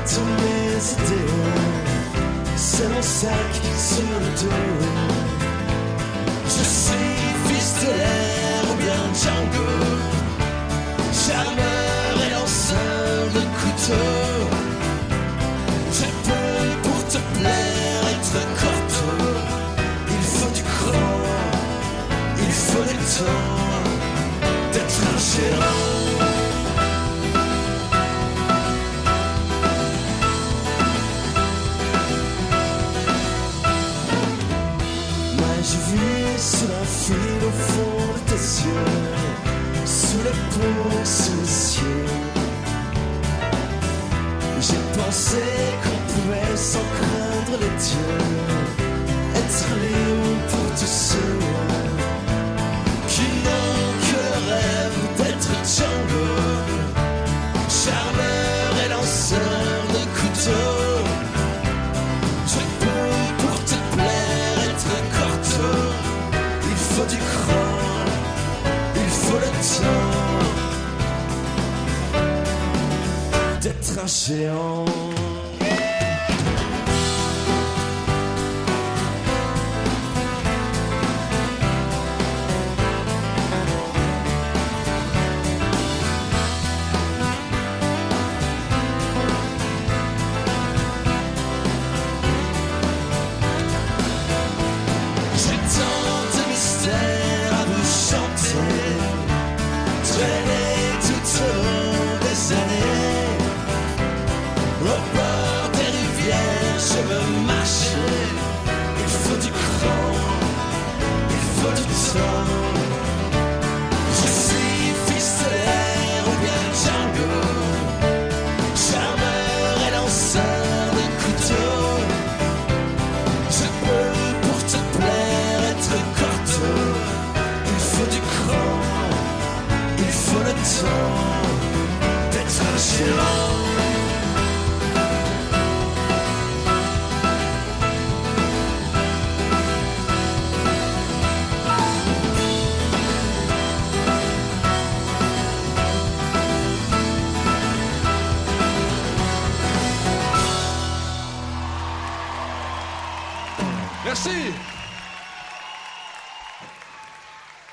toutes mes idées, c'est mon sac sur le dos. Je suis fils de l'air ou bien Django, charmeur et lanceur de couteau. Je peux pour te plaire être corto. Il faut du cran, il faut du temps d'être un géant. Je vis sous la file au fond de tes yeux, sous les ponts, sous les cieux. J'ai pensé qu'on pouvait sans craindre les dieux, être libre pour tous ceux qui n'ont que le rêve d'être Django, charmeur et lanceur de couteau. Je peux pour te plaire être corto. Il faut du cran, il faut le temps d'être un géant. Je suis fils de l'air ou bien Django, charmeur et lanceur de couteau. Je peux pour te plaire être corto. Il faut du cran, il faut le temps d'être un géant.